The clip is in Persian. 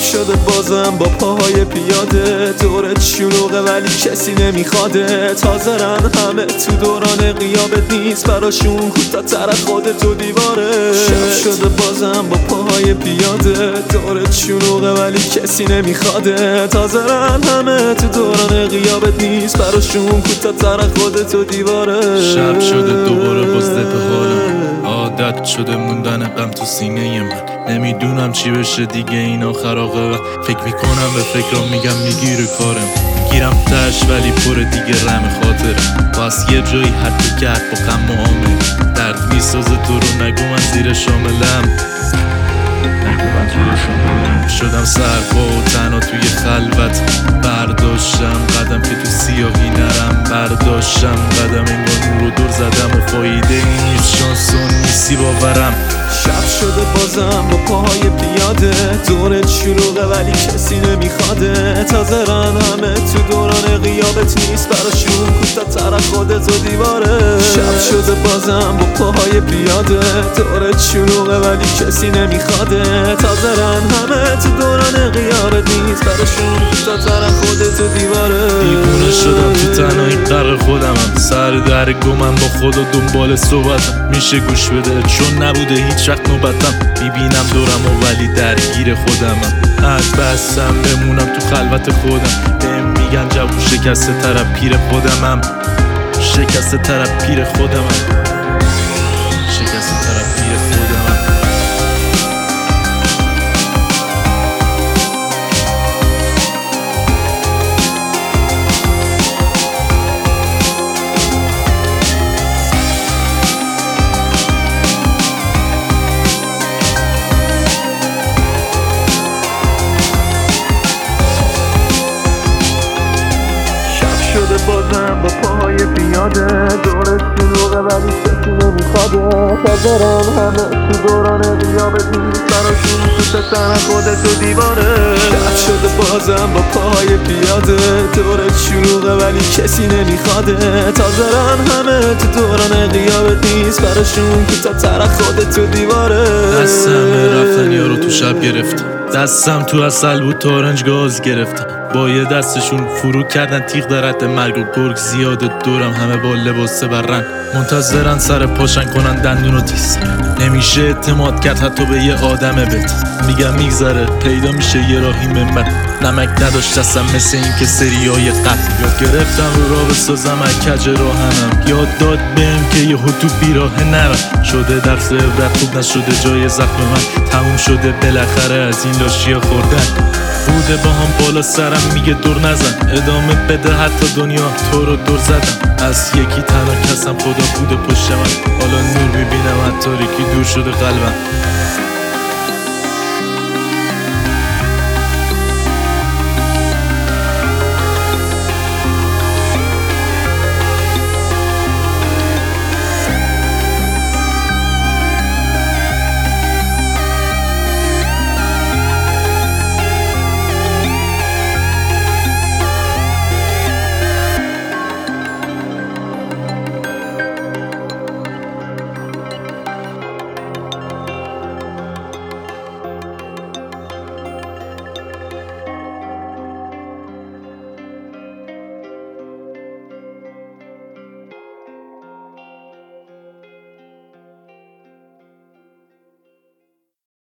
شده بازم با پاهای پیاده، دورت شلوغه ولی کسی نمیخواده. تازه رن همه تو دوران غیابت نیست، براشون کوتاه‌تر از خودت و دیواره. شب شده بازم با پاهای پیاده، دورت شلوغه ولی کسی نمیخواده. تازه رن همه تو دوران غیابت نیست، براشون کوتاه‌تر از خودت و دیواره. شب شده دوباره بازده به حالم، عادت شده موندن غم تو سینه من. نمیدونم چی بشه دیگه این آخر آقا. فکر میکنم به فکرام میگم میگیره کارم، میگیرم تش ولی پر دیگه رم خاطرم. باز یه جایی حتی کرد با غم معامل، درد میسازه تو رو نگو من زیر شاملم. شدم سرپا و تنها توی خلوت، برداشتم قدم که تو سیاهی نرم. برداشتم قدم انگار نور و دور زدم و فایده این نیست، شانسون نیستی باورم. شب شده بازم با پاهای پیاده، دورت شلوغه ولی کسی نمیخواده. تازه رن همه تو دوران غیابت نیست، براشون کوتاه‌تر از خودت و دیواره. شب شده بازم با پاهای پیاده، دورت شلوغه ولی کسی نمیخواده. تازه رن همه تو دوران غیابت نیست، براشون کوتاه‌تر از خودت و دیواره. دیوونه شدم تو تنهایی غرق خودمم، سر در گمم با خدا دنبال صحبتم. میشه گوش بده چون نبوده هیچ وقت نوبتم، میبینم دورم و ولی درگیر خودمم. از بستم بمونم تو خلوت خودم، بهم میگن جوون شکسته طرف پیر خودمم. شکسته طرف پیر خودمم، شکسته طرف پیر خودمم. شده بازم با پاهای پیاده، دورت شلوغه ولی کسی نمیخواده. تازه رن همه تو دوران غیابت نیست، براشون کوتاه‌تر از خودت و دیواره. شب شده بازم با پاهای پیاده، دورت شلوغه ولی کسی نمیخواده. تازه رن همه تو دوران غیابت نیست، براشون کوتاه‌تر از خودت و دیواره. دستم رفتن یارو تو شب گرفتم، دستم تو اصل بود تارنج گاز گرفتم. با یه دستشون فرو کردن تیغ در حد مرگ و گرگ زیاده دورم، همه با لباس برن منتظرن سر پاشن کنن دندون و تیز. نمیشه اعتماد کرد حتی به یه آدم بهتر، میگم میگذره پیدا میشه یه راهی منبر. نمک نداشت دستم مثل این که سریای قتل، یاد گرفتم رو راه بسازم از کج راهنم. یاد داد بهم که یه تو بیراه نرم، شده درس عبرت خوب نشده جای زخم من. تموم شده بالاخره از این لاشیا خوردن، بوده با هم بالا سرم میگه دور نزن. ادامه بده حتی دنیا تو رو دور زدم، از یکی تنها کسم خدا بوده پشت من. حالا نور میبینم از تاریکی دور شده قلبم.